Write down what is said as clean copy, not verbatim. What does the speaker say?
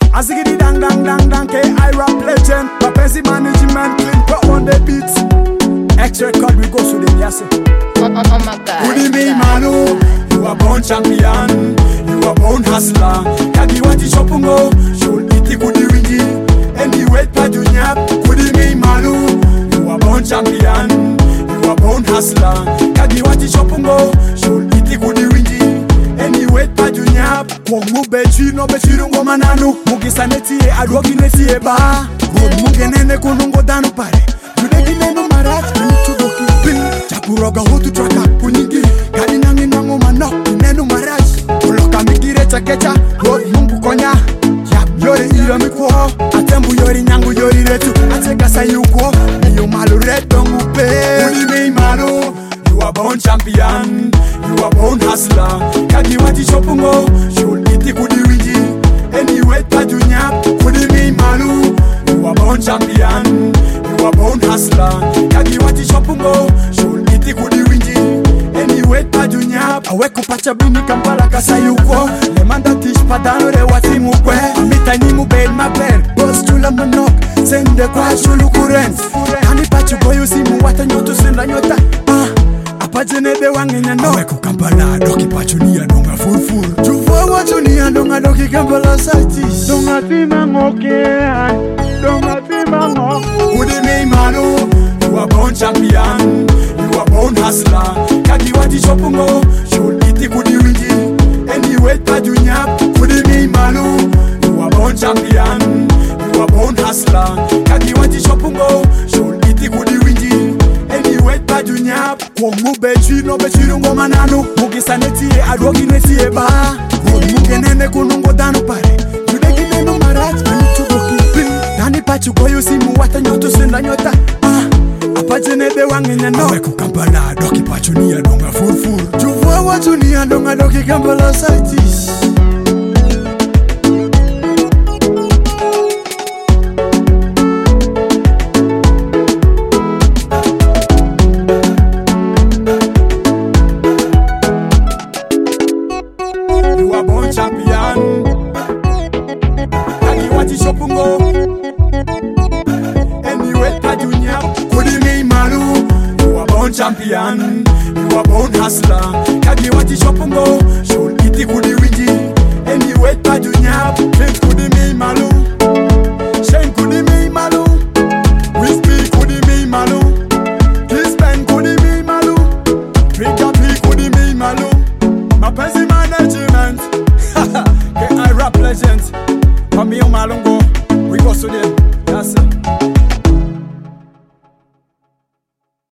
Azigidi dang dang dang dang K.I. rap legend. Mapenzi management clean put on the beats. X record we go to the yase. Oh my God. Kudi me manu, you a born champion, you a born hustler. Kagi wati chopungo, shul iti kudi wingi. Anyway pa dunya, kudi me manu, you a born champion, you a born hustler. Kagi wati chopungo, shul iti kudi wingi. Anyway pa dunya, kwa mubechi no bechiru ngoma nanu. Mugisa netie adwogi netie ba. Mugenene kunungo danu pare. Yudegi nenu marat, minutudoki bin. Chakuroga hutu traka kunyigi. Kadi nangi nangu manok, nenu marat. Uloka migire chakecha, road mungu konya. Yap yori iyo mikuo. Atembu yori nyangu yori retu. Ateka sayuko, iyo malu reto ngupe. Kudi me malu, you a born champion, you a born hustler. Kadi wati chopungo, shul iti kudi wiji. Anyway tajunya, kudi me malu, you a born champion, you a born hustler. Kagi wati chopungo, shul iti kudi winji. Anyway tajunya, awe kupacha bini kampala kasayuko. Lemanda tish padano re wati mukwe. Amita ni mubel maber, boss chula manok. Sende kwa shulu kuren. Hani pachu boyu simu wata nyoto senda nyota. Apajene de wangenya no. Awe kukampala doki pachu niya nonga full. Chufwa watu niya nonga doki kampala saitis. Donga tima ngoke. Kudi me manu, you a born champion, you a born hustler. Kagi wati chopungo, shul iti kudi winji. Anyway tajunya, kudi me manu, you a born champion, you a born hustler. Kagi wati chopungo, shul iti kudi winji. Anyway tajunya, kwa mubechi no bechiru ngoma nanu. Mugisa netie adwogi netie ba. Mugenene kunungo danu pare. Yudegi nenu marat, minutudoki bin. Nani pachu koyu simu wata nyoto senda nyota. Apajene de wangenya no. Awe kukampala doki pachu niya donga full. Chufwa watu niya donga doki kampala saitis. You a born champion, Kagi wati chopungo. Anyway tajunya, kudi me malu, you a born champion, you a born hustler. Kagi wati chopungo, shul iti kudi winji. Anyway tajunya, shen kudi me malu, shen kudi me malu. Whiskey kudi me malu, Kispen kudi me malu, Trigger P kudi me malu. Mapenzi management, K.I. rap legend, Mami Malungu.